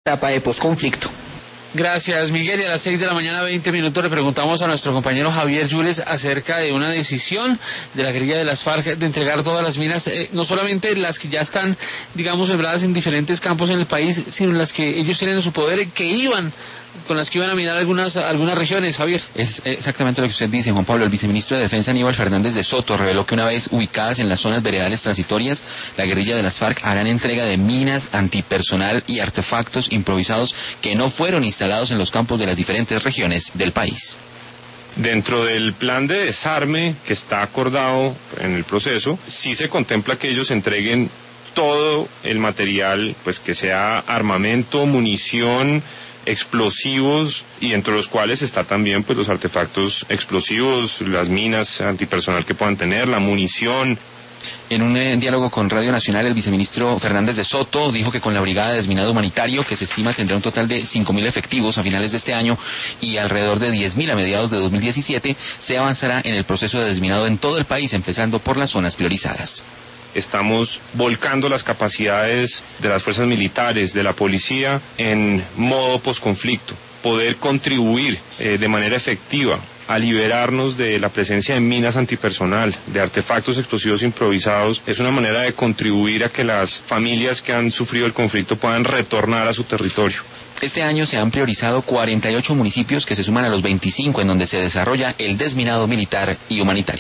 etapa de posconflicto. Gracias, Miguel. Y a las 6 de la mañana, 20 minutos, le preguntamos a nuestro compañero Javier Yules acerca de una decisión de la guerrilla de las FARC de entregar todas las minas, no solamente las que ya están, digamos, sembradas en diferentes campos en el país, sino las que ellos tienen en su poder, con las que iban a minar algunas regiones, Javier. Es exactamente lo que usted dice, Juan Pablo. El viceministro de Defensa, Aníbal Fernández de Soto, reveló que una vez ubicadas en las zonas veredales transitorias, la guerrilla de las FARC harán entrega de minas, antipersonal y artefactos improvisados que no fueron instalados en los campos de las diferentes regiones del país. Dentro del plan de desarme que está acordado en el proceso, sí se contempla que ellos entreguen todo el material, pues que sea armamento, munición, explosivos, y entre los cuales está también pues los artefactos explosivos, las minas antipersonal que puedan tener, la munición. En un diálogo con Radio Nacional, el viceministro Fernández de Soto dijo que con la Brigada de Desminado Humanitario, que se estima tendrá un total de 5.000 efectivos a finales de este año y alrededor de 10.000 a mediados de 2017, se avanzará en el proceso de desminado en todo el país, empezando por las zonas priorizadas. Estamos volcando las capacidades de las fuerzas militares, de la policía, en modo posconflicto, poder contribuir de manera efectiva a liberarnos de la presencia de minas antipersonal, de artefactos explosivos improvisados. Es una manera de contribuir a que las familias que han sufrido el conflicto puedan retornar a su territorio. Este año se han priorizado 48 municipios que se suman a los 25 en donde se desarrolla el desminado militar y humanitario.